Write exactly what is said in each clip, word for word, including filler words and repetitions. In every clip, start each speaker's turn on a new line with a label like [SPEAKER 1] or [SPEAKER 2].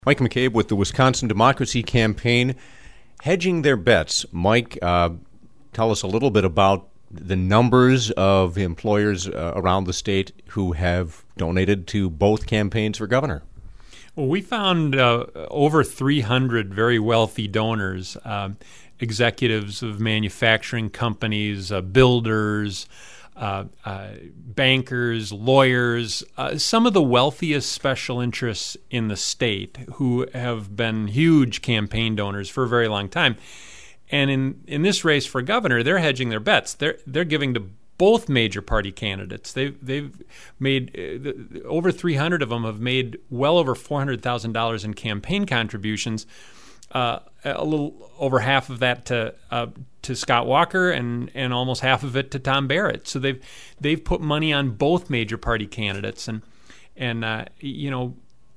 [SPEAKER 1] Mike McCabe with the Wisconsin Democracy Campaign, hedging their bets. Mike, uh, tell us a little bit about the numbers of employers uh, around the state who have donated to both campaigns for governor.
[SPEAKER 2] Well, we found uh, over three hundred very wealthy donors, uh, executives of manufacturing companies, uh, builders, Uh, uh, bankers, lawyers, uh, some of the wealthiest special interests in the state who have been huge campaign donors for a very long time. And in, in this race for governor, they're hedging their bets. They're they're giving to both major party candidates. They've they've made uh, over three hundred of them have made well over four hundred thousand dollars in campaign contributions. Uh, a little over half of that to uh, to Scott Walker and, and almost half of it to Tom Barrett. So they've they've put money on both major party candidates, and and uh, you know,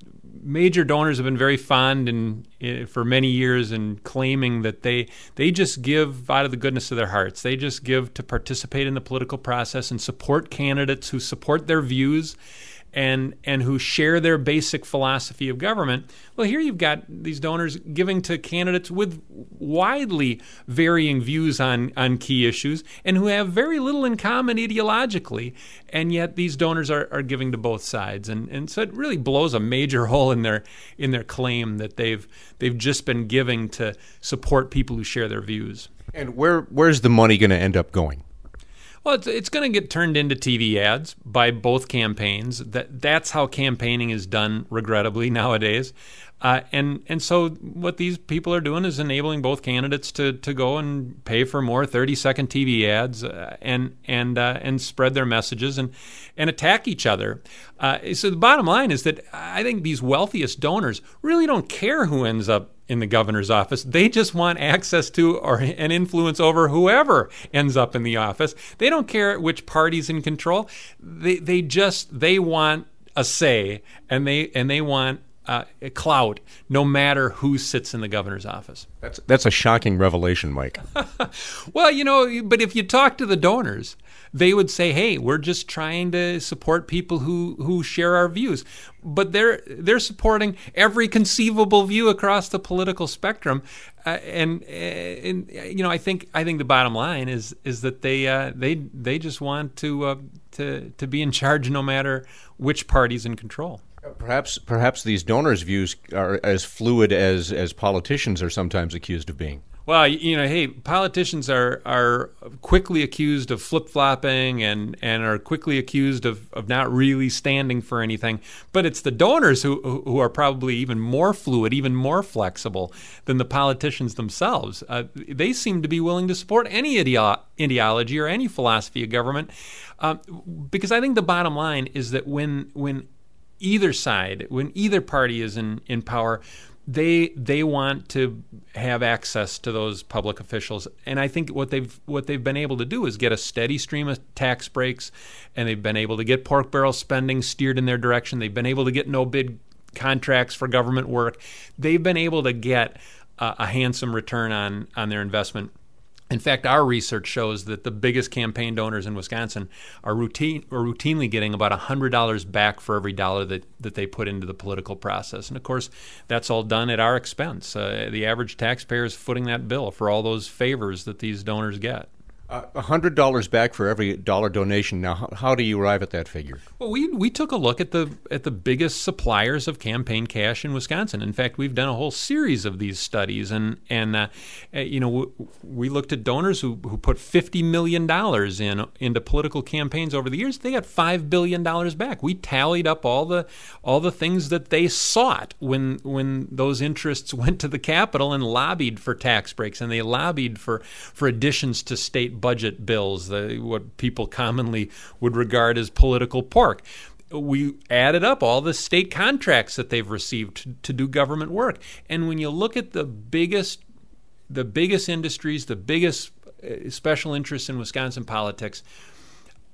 [SPEAKER 2] major donors have been very fond and uh, for many years in claiming that they they just give out of the goodness of their hearts. They just give to participate in the political process and support candidates who support their views and and who share their basic philosophy of government. Well, here you've got these donors giving to candidates with widely varying views on, on key issues and who have very little in common ideologically, and yet these donors are, are giving to both sides. And and so it really blows a major hole in their in their claim that they've they've just been giving to support people who share their views.
[SPEAKER 1] And where where's the money going to end up going?
[SPEAKER 2] Well, it's, it's going to get turned into T V ads by both campaigns. That that's how campaigning is done, regrettably, nowadays. Uh, and and so what these people are doing is enabling both candidates to to go and pay for more thirty-second T V ads uh, and and uh, and spread their messages and and attack each other. Uh, so the bottom line is that I think these wealthiest donors really don't care who ends up in the governor's office. They just want access to or an influence over whoever ends up in the office. They don't care which party's in control. They they just they want a say, and they and they want uh, clout, no matter who sits in the governor's office.
[SPEAKER 1] That's that's a shocking revelation, Mike.
[SPEAKER 2] Well, you know, but if you talk to the donors, they would say, "Hey, we're just trying to support people who, who share our views." But they're they're supporting every conceivable view across the political spectrum, uh, and and you know, I think I think the bottom line is is that they uh, they they just want to uh, to to be in charge no matter which party's in control.
[SPEAKER 1] Perhaps perhaps these donors' views are as fluid as as politicians are sometimes accused of being.
[SPEAKER 2] Well, you know, hey, politicians are are quickly accused of flip-flopping and, and are quickly accused of, of not really standing for anything. But it's the donors who who are probably even more fluid, even more flexible than the politicians themselves. Uh, they seem to be willing to support any ideo- ideology or any philosophy of government, uh, because I think the bottom line is that when when either side, when either party is in, in power, They they want to have access to those public officials, and I think what they've what they've been able to do is get a steady stream of tax breaks, and they've been able to get pork barrel spending steered in their direction. They've been able to get no bid contracts for government work. They've been able to get uh, a handsome return on on their investment. In fact, our research shows that the biggest campaign donors in Wisconsin are routine are routinely getting about one hundred dollars back for every dollar that, that they put into the political process. And, of course, that's all done at our expense. Uh, the average taxpayer is footing that bill for all those favors that these donors get.
[SPEAKER 1] Uh, one hundred dollars back for every dollar donation. Now, how, how do you arrive at that figure?
[SPEAKER 2] Well, we we took a look at the at the biggest suppliers of campaign cash in Wisconsin. In fact, we've done a whole series of these studies, and and uh, you know we, we looked at donors who, who put fifty million dollars in into political campaigns over the years. They got five billion dollars back. We tallied up all the all the things that they sought when when those interests went to the Capitol and lobbied for tax breaks, and they lobbied for for additions to state budget bills, the, what people commonly would regard as political pork. We added up all the state contracts that they've received to, to do government work, and when you look at the biggest, the biggest industries, the biggest uh, special interests in Wisconsin politics,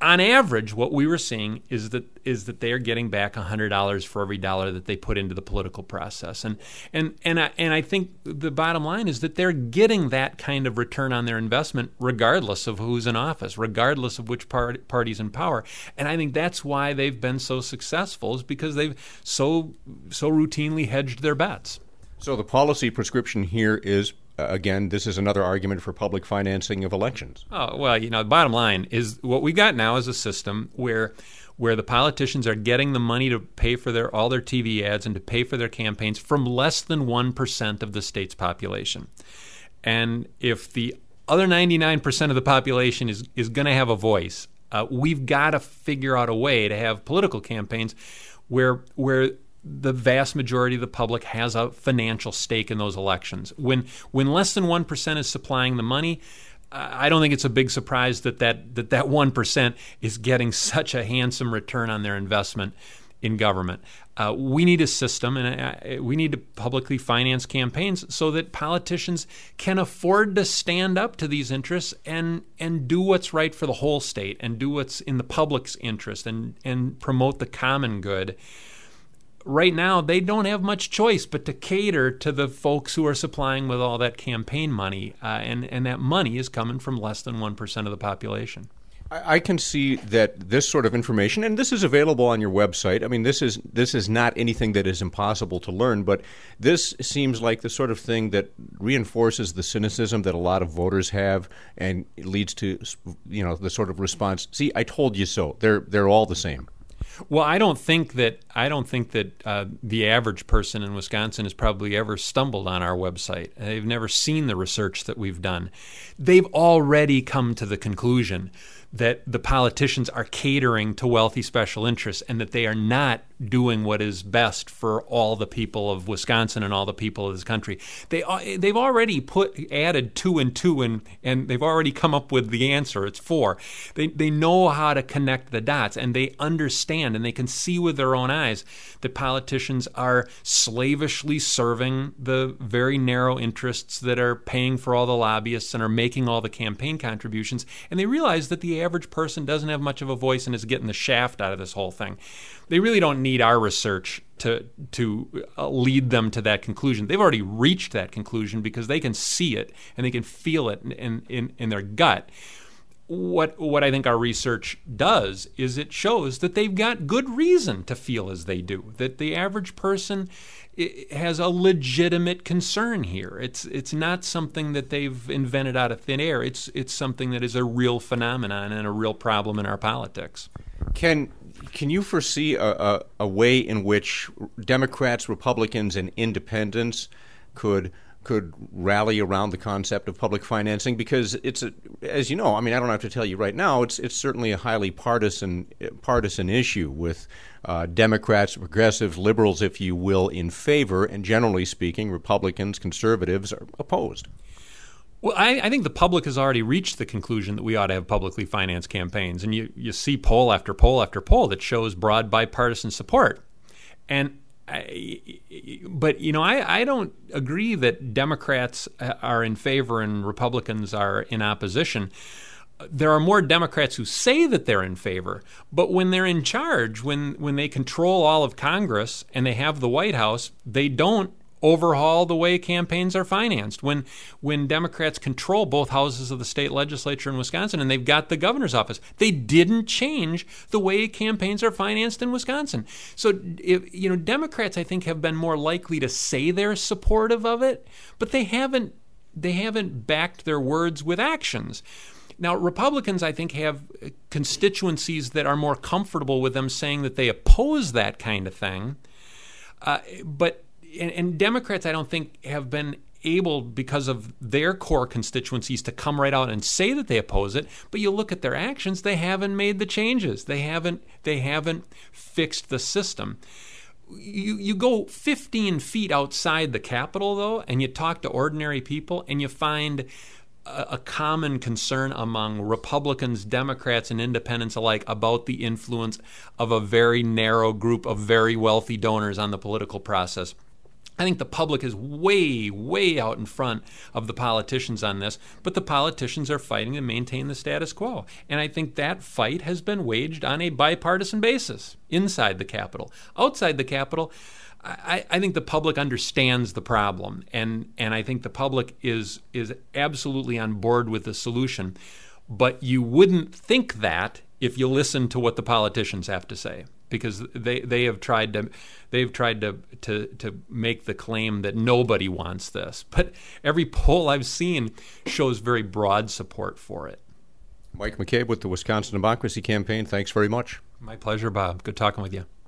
[SPEAKER 2] on average, what we were seeing is that is that they are getting back one hundred dollars for every dollar that they put into the political process. And and and I, and I think the bottom line is that they're getting that kind of return on their investment regardless of who's in office, regardless of which part, party's in power. And I think that's why they've been so successful, is because they've so so routinely hedged their bets.
[SPEAKER 1] So the policy prescription here is, Uh, again, this is another argument for public financing of elections.
[SPEAKER 2] Oh, well, you know, the bottom line is what we got now is a system where where the politicians are getting the money to pay for their all their T V ads and to pay for their campaigns from less than one percent of the state's population. And if the other ninety-nine percent of the population is, is going to have a voice, uh, we've got to figure out a way to have political campaigns where where the vast majority of the public has a financial stake in those elections. When when less than one percent is supplying the money, I don't think it's a big surprise that that, that, that one percent is getting such a handsome return on their investment in government. Uh, we need a system, and uh, we need to publicly finance campaigns so that politicians can afford to stand up to these interests and and do what's right for the whole state and do what's in the public's interest and, and promote the common good. Right now, they don't have much choice but to cater to the folks who are supplying with all that campaign money, uh, and, and that money is coming from less than one percent of the population.
[SPEAKER 1] I, I can see that this sort of information, and this is available on your website. I mean, this is this is not anything that is impossible to learn, but this seems like the sort of thing that reinforces the cynicism that a lot of voters have and leads to, you know, the sort of response, see, I told you so. They're they're all the same.
[SPEAKER 2] Well, I don't think that I don't think that uh, the average person in Wisconsin has probably ever stumbled on our website. They've never seen the research that we've done. They've already come to the conclusion that the politicians are catering to wealthy special interests and that they are not doing what is best for all the people of Wisconsin and all the people of this country. They they've already put added two and two and and they've already come up with the answer. It's four. They they know how to connect the dots, and they understand and they can see with their own eyes that politicians are slavishly serving the very narrow interests that are paying for all the lobbyists and are making all the campaign contributions. And they realize that the average person doesn't have much of a voice and is getting the shaft out of this whole thing. They really don't need our research to to lead them to that conclusion. They've already reached that conclusion because they can see it and they can feel it in, in, in their gut. What what I think our research does is it shows that they've got good reason to feel as they do, that the average person has a legitimate concern here. It's it's not something that they've invented out of thin air. It's it's something that is a real phenomenon and a real problem in our politics.
[SPEAKER 1] Can can you foresee a, a, a way in which Democrats, Republicans, and independents could could rally around the concept of public financing? Because it's a, as you know, I mean, I don't have to tell you right now, it's it's certainly a highly partisan partisan issue with uh, Democrats, progressives, liberals, if you will, in favor, and generally speaking, Republicans, conservatives are opposed.
[SPEAKER 2] Well, I, I think the public has already reached the conclusion that we ought to have publicly financed campaigns, and you, you see poll after poll after poll that shows broad bipartisan support. And I, but, you know, I, I don't agree that Democrats are in favor and Republicans are in opposition. There are more Democrats who say that they're in favor, but when they're in charge, when, when they control all of Congress and they have the White House, they don't overhaul the way campaigns are financed. When when Democrats control both houses of the state legislature in Wisconsin and they've got the governor's office, they didn't change the way campaigns are financed in Wisconsin. So, if, you know, Democrats, I think, have been more likely to say they're supportive of it, but they haven't they haven't backed their words with actions. Now, Republicans, I think, have constituencies that are more comfortable with them saying that they oppose that kind of thing, uh, but And, and Democrats, I don't think, have been able, because of their core constituencies, to come right out and say that they oppose it. But you look at their actions; they haven't made the changes. They haven't. They haven't fixed the system. You you go fifteen feet outside the Capitol, though, and you talk to ordinary people, and you find a, a common concern among Republicans, Democrats, and independents alike about the influence of a very narrow group of very wealthy donors on the political process. I think the public is way, way out in front of the politicians on this, but the politicians are fighting to maintain the status quo. And I think that fight has been waged on a bipartisan basis inside the Capitol. Outside the Capitol, I, I think the public understands the problem, and, and I think the public is is absolutely on board with the solution. But you wouldn't think that if you listen to what the politicians have to say, because they, they have tried to they've tried to, to to make the claim that nobody wants this. But every poll I've seen shows very broad support for it.
[SPEAKER 1] Mike McCabe with the Wisconsin Democracy Campaign, thanks very much.
[SPEAKER 2] My pleasure, Bob. Good talking with you.